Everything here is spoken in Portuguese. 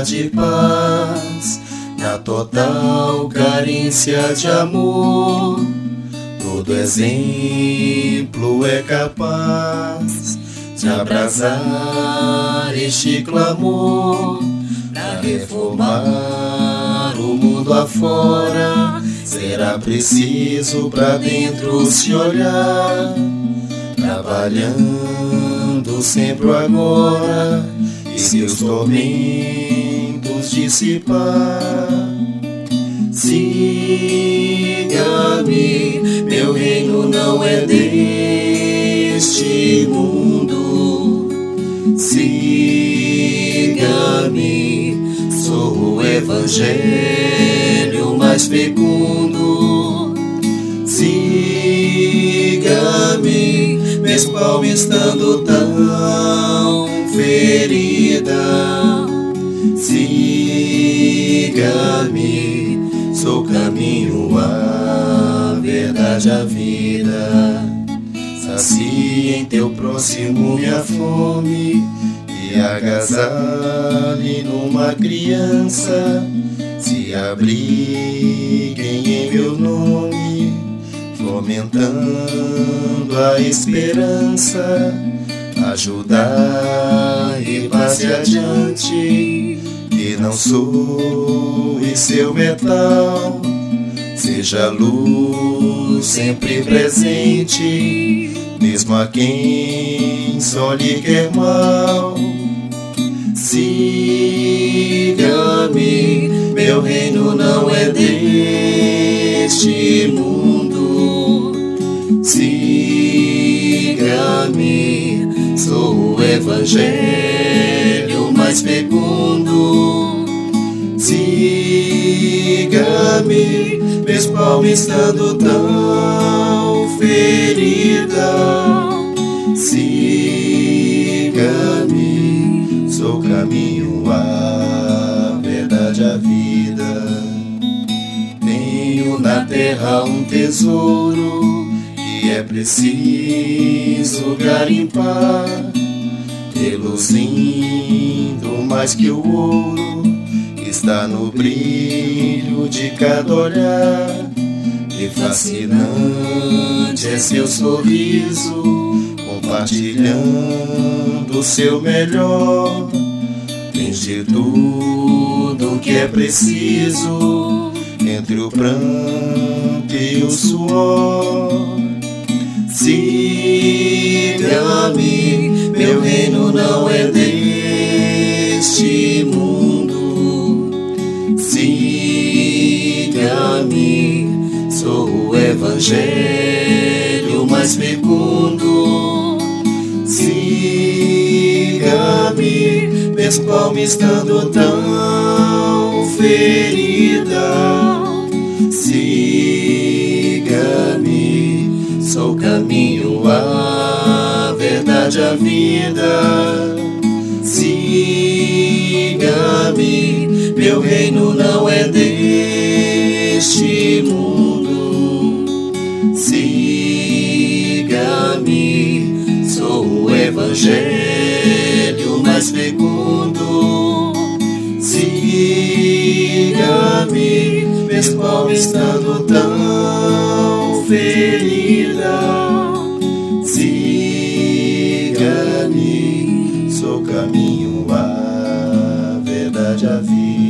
de paz, na total carência de amor. Todo exemplo é capaz de abrasar este clamor. Pra reformar o mundo afora, será preciso pra dentro se olhar, trabalhando sempre o agora e seus tormentos dissipar. Siga-me, meu reino não é deste mundo. Siga-me, sou o evangelho mais fecundo. Siga-me, mesmo ao estando tão ferida. Siga-me, sou o caminho, a verdade, a vida. Sacie em teu próximo minha fome e agasalhe numa criança. Se abriguem em meu nome, fomentando a esperança. Ajudar e passe adiante, que não soe seu metal. Seja luz sempre presente, mesmo a quem só lhe quer mal. Siga-me, meu reino não é deste mundo. Siga-me, sou o evangelho mais fecundo. Siga-me, mesmo ao estando tão ferida. Siga-me, sou o caminho, a verdade, a vida. Tenho na terra um tesouro que é preciso garimpar, reluzindo mais que o ouro, está no brilho de cada olhar. E fascinante é seu sorriso, compartilhando o seu melhor. Tens de tudo que é preciso, entre o pranto e o suor. Siga-me, meu reino não é deste mundo. Siga-me, sou o evangelho mais fecundo. Siga-me, mesmo ao me estando tão ferida. Siga-me, sou o caminho, a verdade, a vida. Siga-me, meu reino não é deste mundo. Siga-me, sou o evangelho mais fecundo. Siga-me, mesmo ao estando tão ferida. Siga-me, sou o caminho, a verdade, a vida.